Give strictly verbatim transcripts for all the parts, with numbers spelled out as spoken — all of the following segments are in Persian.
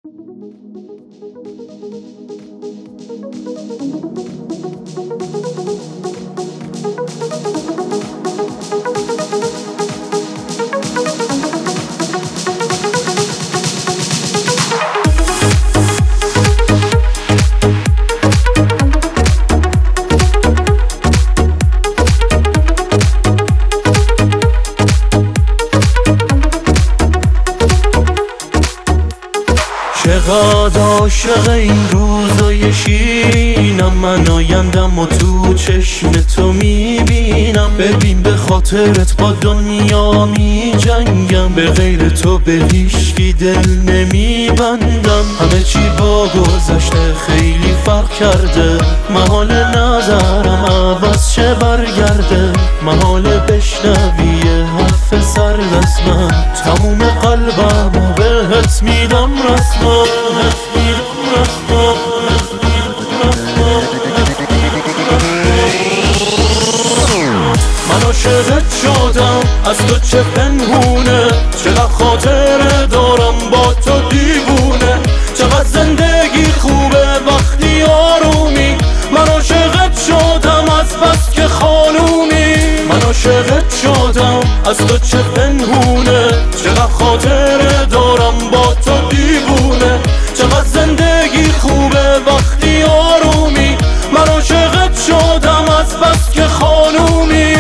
چقدر عاشق این روزای شیرینم، من آیندم و تو چشم تو میبینم. ببین به خاطرت با دنیا میجنگم، به غیر تو به هیچکی دل نمیبندم. همه چی با گذشته خیلی فرق کرده، محال نظرم عوض چه برگرده. محال بشنوی حرف سرد از من، تموم قلبم و بهت میدم رسما. من عاشقت شدم، از تو چه پنهونه، چقدر خاطره دارم با تو دیوونه. چقدر زندگی خوبه وقتی آرومی، من عاشقت شدم از بس که خانومی. من عاشقت شدم، از تو چه پنهونه، چقدر خاطره دارم با تو دیوونه. چقدر زندگی خوبه وقتی آرومی، من عاشقت شدم از بس که خانومی.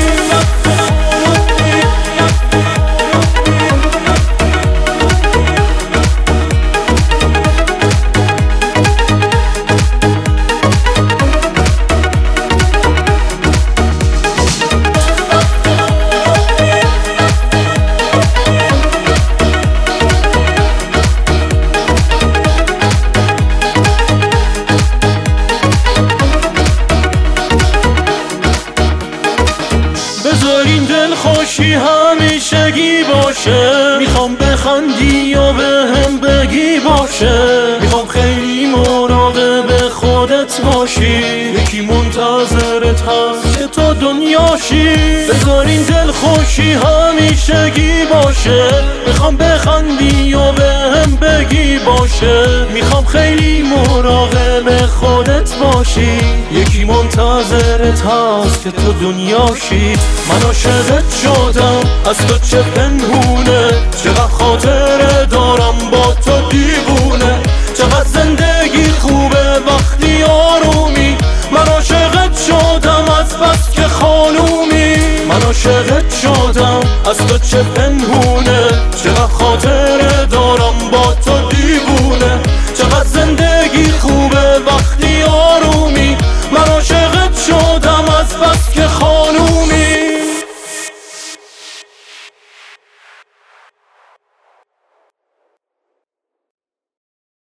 بذار این دل خوشی همیشگی باشه، میخوام بخندی و به هم بگی باشه. میخوام خیلی مراقب خودت باشی، یکی منتظرت هست که تو دنیاشی. بذار این دل خوشی همیشگی باشه، میخوام بخندی و به هم بگی باشه. میخوام خیلی مراقب خودت باشی، یکی منتظرت هست که تو دنیاشی. من عاشقت شدم، از تو چه پنهونه، چقدر خاطره دارم با تو دیوونه. چقدر زندگی خوبه وقتی آرومی، من عاشقت شدم از بس که خانومی. من عاشقت شدم، از تو چه پنهونه،